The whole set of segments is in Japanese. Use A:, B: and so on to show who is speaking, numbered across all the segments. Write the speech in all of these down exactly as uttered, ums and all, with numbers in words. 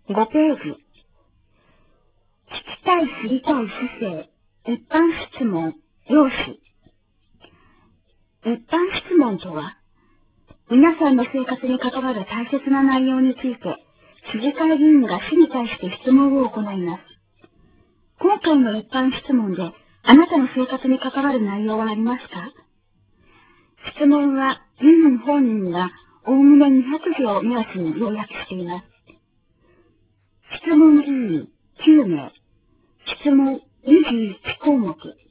A: ごページ。聞きたい知りたい姿勢、一般質問、要旨。一般質問とは、皆さんの生活に関わる大切な内容について、市議会議員が市に対して質問を行います。今回の一般質問で、あなたの生活に関わる内容はありますか？質問は、議員本人がおおむねにひゃくじょうを目安に要約しています。質問議員きゅうめい。質問にじゅういちこうもく。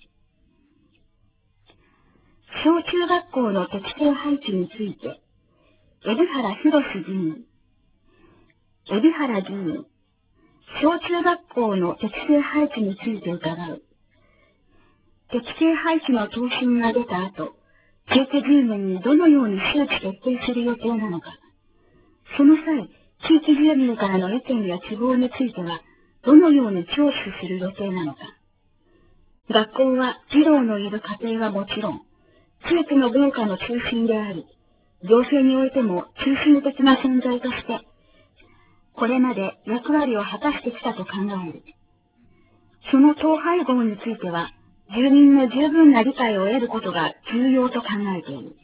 A: 小中学校の適正配置について、海老原博議員。海老原議員。小中学校の適正配置について伺う。適正配置の答申が出た後、地域住民にどのように周知徹底する予定なのか。その際、地域住民からの意見や希望については、どのように聴取する予定なのか。学校は児童のいる家庭はもちろん、地域の文化の中心であり、行政においても中心的な存在として、これまで役割を果たしてきたと考える。その統廃合については、住民の十分な理解を得ることが重要と考えている。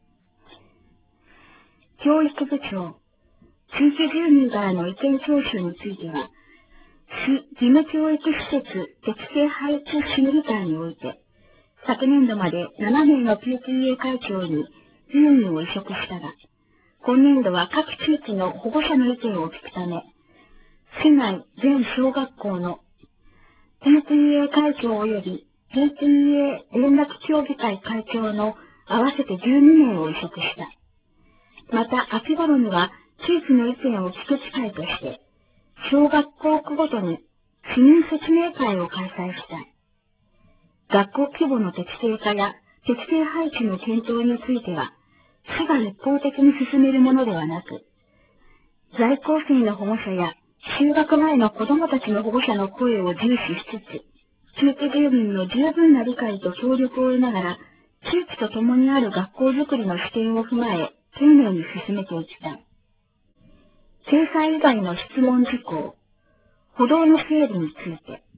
A: 教育部長、地域住民からの意見聴取については、市義務教育施設適正配置審議会において、昨年度までななめいの ピーティーエー 会長にじゅうにんを委嘱したが、今年度は各地域の保護者の意見を聞くため、市内全小学校の ピーティーエー 会長及び ピーティーエー 連絡協議会会長の合わせてじゅうにめいを委嘱した。また、秋頃には地域の意見を聞く機会として、小学校区ごとに市民説明会を開催したい。学校規模の適正化や適正配置の検討については、市が一方的に進めるものではなく、在校生の保護者や就学前の子供たちの保護者の声を重視しつつ、地域住民の十分な理解と協力を得ながら、地域と共にある学校づくりの視点を踏まえ、丁寧に進めていきたい。掲載以外の質問事項、歩道の整備について、